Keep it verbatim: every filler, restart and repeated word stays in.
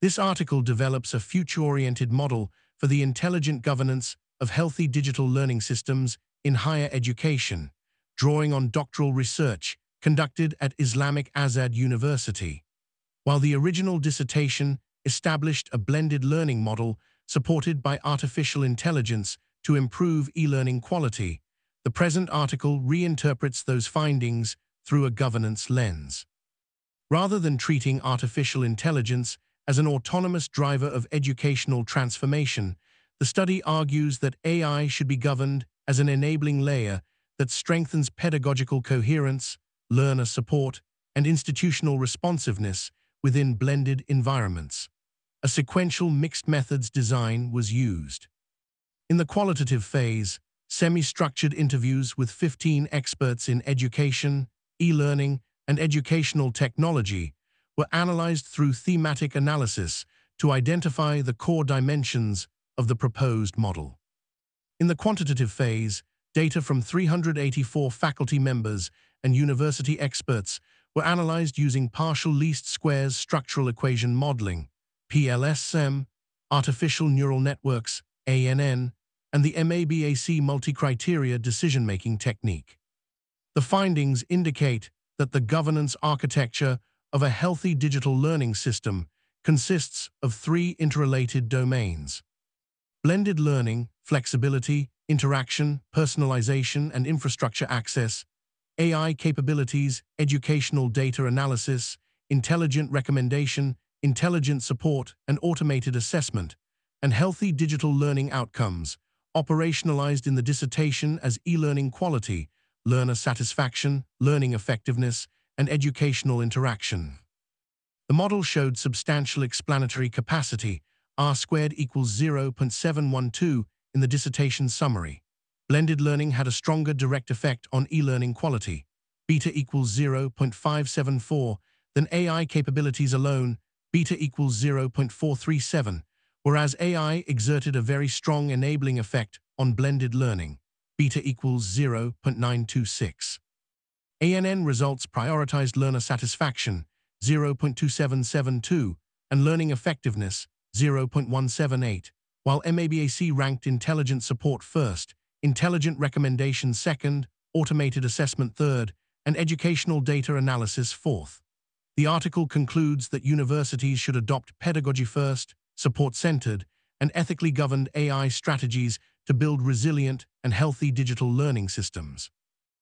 This article develops a future-oriented model for the intelligent governance of healthy digital learning systems in higher education, drawing on doctoral research conducted at Islamic Azad University. While the original dissertation established a blended learning model supported by artificial intelligence to improve e-learning quality, the present article reinterprets those findings through a governance lens. Rather than treating artificial intelligence as an autonomous driver of educational transformation, the study argues that A I should be governed as an enabling layer that strengthens pedagogical coherence, learner support, and institutional responsiveness within blended environments. A sequential mixed methods design was used. In the qualitative phase, semi-structured interviews with fifteen experts in education, e-learning, and educational technology were analyzed through thematic analysis to identify the core dimensions of the proposed model. In the quantitative phase, data from three hundred eighty-four faculty members and university experts were analyzed using partial least squares structural equation modeling, P L S M, artificial neural networks, A N N, and the MABAC multi-criteria decision-making technique. The findings indicate that the governance architecture of a healthy digital learning system consists of three interrelated domains: blended learning, flexibility, interaction, personalization, and infrastructure access; A I capabilities, educational data analysis, intelligent recommendation, intelligent support, and automated assessment; and healthy digital learning outcomes, operationalized in the dissertation as e-learning quality, learner satisfaction, learning effectiveness, and educational interaction. The model showed substantial explanatory capacity, R squared equals zero point seven one two in the dissertation summary. Blended learning had a stronger direct effect on e-learning quality, beta equals zero point five seven four, than A I capabilities alone, beta equals zero point four three seven, whereas A I exerted a very strong enabling effect on blended learning, beta equals zero point nine two six. A N N results prioritized learner satisfaction, zero point two seven seven two, and learning effectiveness, zero point one seven eight, while MABAC ranked intelligent support first, intelligent recommendation second, automated assessment third, and educational data analysis fourth. The article concludes that universities should adopt pedagogy-first, support-centered, and ethically governed A I strategies to build resilient and healthy digital learning systems.